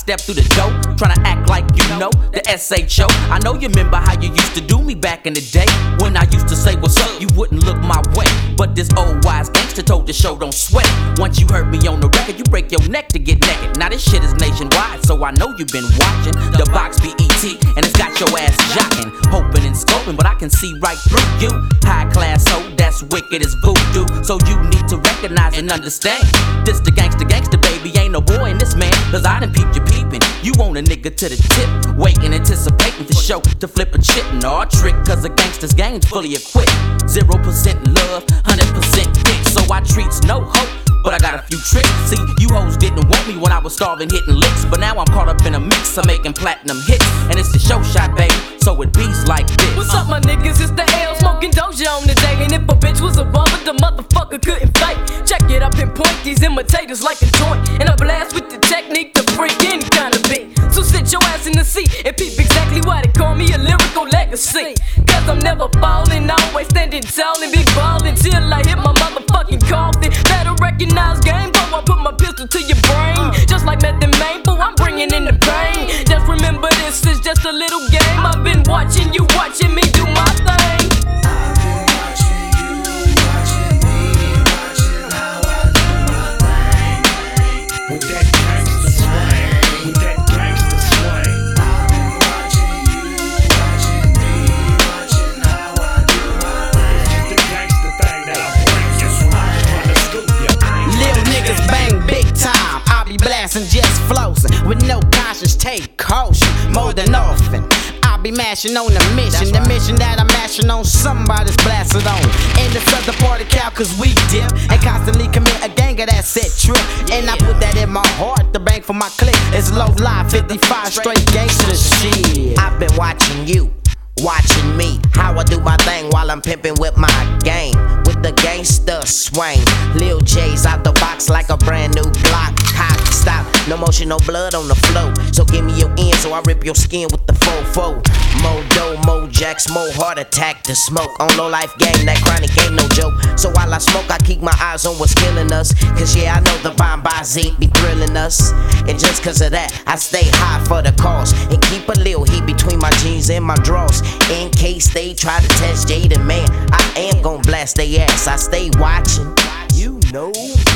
step through the door, tryna act like you know the SHO. I know you remember how you used to do me back in the day, when I used to say what's up, you wouldn't look my way. But this old wise gangster told the show don't sweat it. Once you heard me on the record, you break your neck to get naked. Now this shit is nationwide, so I know you've been watching the Box BET, and it's got your ass jocking, hoping and scoping, but I can see right through you. High class hoe, that's wicked as voodoo. So you need to recognize and understand, this the gangster baby, ain't no boy in this man. Cause I done peeped you peeping, you want a nigga to the tip, waiting, anticipating for show to flip a chip. No trick, cause a gangster's game's fully equipped. 0% love, 100% dick, so I treats no hope, but I got a few tricks. See, you hoes didn't want me when I was starving, hitting licks, but now I'm caught up in a mix of making platinum hits, and it's the show shot, baby, so it beats like this. What's up, my niggas? It's the L, smoking Doja on the day, and if a bitch was a bummer, the motherfucker couldn't fight. Check it, I pinpoint these imitators like a joint, and I blast with the technique to freak any kind of beat. So sit your ass in the seat and peep exactly why they call me a lyrical legacy. Cause I'm never falling, always standing tall and be ballin' till I hit my motherfucking coffin. Better recognize game, but I put my pistol to your brain. Just like Meth and Main, but I'm bringing in the pain. Just remember this is just a little game. I've been watching you, watching me do my thing. Blasting just flossing with no conscience, take caution more than often. I'll be mashing on the mission, the mission that I'm mashing on, somebody's blasted on. In the southern part of Cal, cause we dip and constantly commit a gang of that set trip. And I put that in my heart, the bank for my clique is low life, 55 straight gangster shit. I've been watching you, watching me, how I do my thing while I'm pimping with my gang, with the gangster swing. Lil J's out the box like a brand new Glock. Hot stop, no motion, no blood on the flow. So give me your end, so I rip your skin with the fofo. More dough, more jacks, more heart attack to smoke. On low life game, that chronic ain't no joke. So while I smoke, I keep my eyes on what's killing us. Cause yeah, I know the bomb by Zeke be thrilling us. And just cause of that, I stay high for the cause. And keep a little heat between my jeans and my drawers. In case they try to test Jada, man, I am gon' blast they ass. I stay watching, you know.